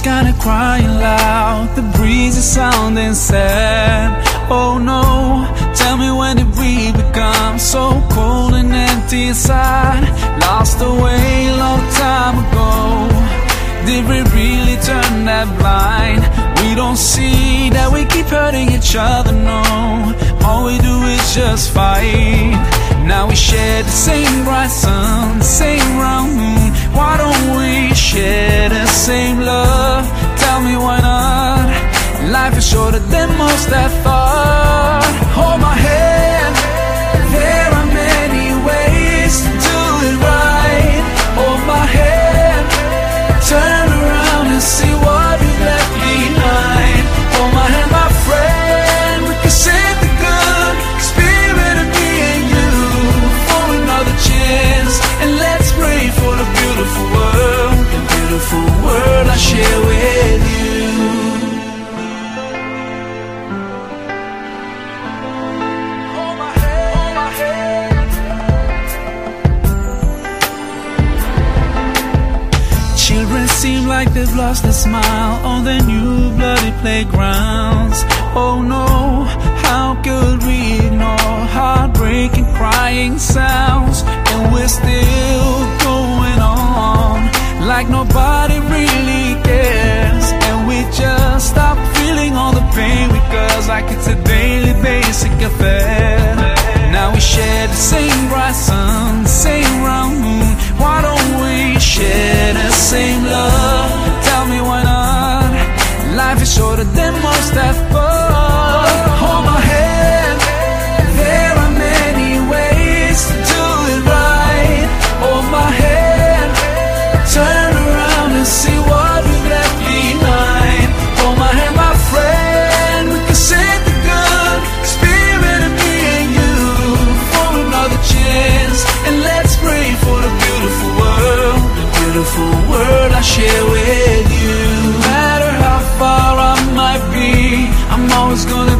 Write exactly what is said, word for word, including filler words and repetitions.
kinda crying loud, the breeze is sounding sad. Oh no, tell me, when did we become so cold and empty inside? Lost away a long time ago. Did we really turn that blind? We don't see that we keep hurting each other, no. All we do is just fight. Now we share the same bright sun, the same round moon. Why don't we share the same love? Tell me, why not? Life is shorter than most have thought. Hold my hand, there are many ways to do it right. Hold my hand, turn around and see what we left behind. Hold my hand, my friend, we can save the good spirit of me and you for another chance. And let's pray for the beautiful world, the beautiful world I share with you. Children seem like they've lost their smile on their new bloody playgrounds. Oh no, how could we ignore heartbreaking crying sounds? And we're still going on like nobody really cares. And we just stop feeling all the pain because like it's a daily basic affair. Now we share the same bright sun, the same round moon. Why don't we share the same love? Tell me, why not? Life is shorter than most have thought. Hold my hand, there are many ways to do it right. Hold my hand, turn around and see what we left behind. Hold my hand, my friend, we can save the good spirit of me and you for another chance. And let's pray for the beautiful world, the beautiful world I share with you. No matter how far I might be, I'm always gonna